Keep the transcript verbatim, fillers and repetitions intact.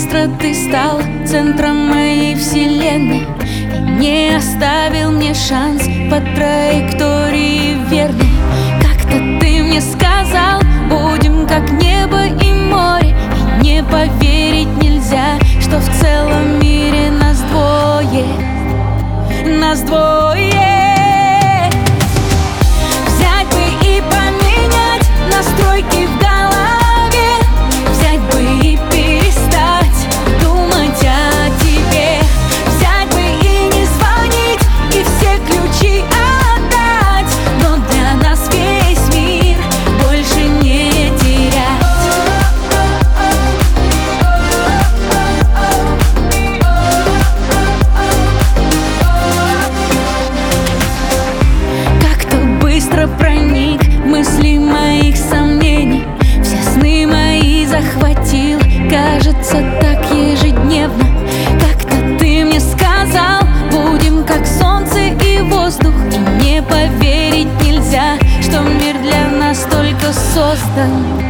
быстро ты стал центром моей вселенной и не оставил мне шанс по траектории верной. Как-то ты мне сказал, будем как небо и море, и не поверить нельзя, что в целом мире нас двое, нас двое. Взять бы и поменять настройки в голове, взять бы и перестать думать о тебе, взять бы и не звонить и все ключи отдать, но для нас весь мир больше не терять. Как-то быстро проник в мысли моих сомнений, все сны мои захватил, кажется, так ежедневно. Как-то ты мне сказал, будем как солнце и воздух, и не поверить нельзя, что мир для нас только создан.